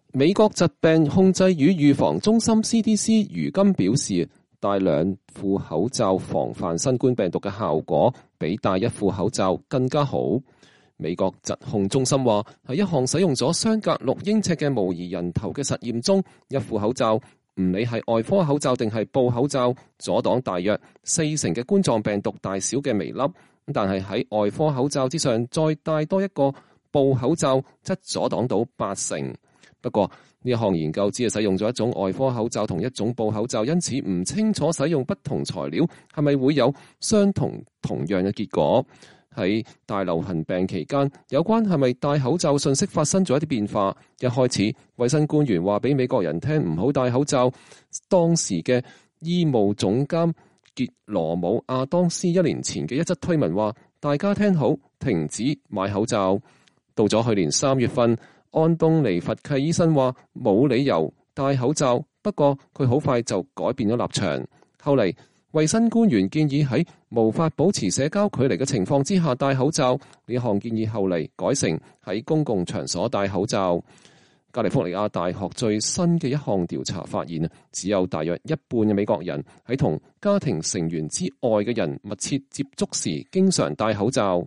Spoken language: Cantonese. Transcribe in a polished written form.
美國疾病控制與預防中心 CDC 如今表示，戴兩副口罩防範新冠病毒嘅效果比戴一副口罩更加好。美國疾控中心話，喺一項使用咗相隔6英尺嘅模擬人頭嘅實驗中，一副口罩唔理係外科口罩定係布口罩，阻擋大約40%嘅冠狀病毒大小嘅微粒，但係喺外科口罩之上再戴多一個布口罩，則阻擋到80%。不過呢一項研究只係使用咗一種外科口罩同一種布口罩，因此唔清楚使用不同材料係咪會有同樣嘅結果。喺大流行病期間，有關係咪戴口罩信息發生咗一啲變化。一開始，衛生官員話俾美國人聽唔好戴口罩。當時嘅醫務總監傑羅姆亞當斯1年前嘅一則推文話：大家聽好，停止買口罩。到咗去年3月份，安東尼佛契醫生話冇理由戴口罩，不過佢好快就改變咗立場。後嚟衛生官員建議喺無法保持社交距離嘅情況之下戴口罩，呢項建議後嚟改成喺公共場所戴口罩。加利福尼亞大學最新嘅一項調查發現，只有大約一半嘅美國人喺同家庭成員之外嘅人密切接觸時經常戴口罩。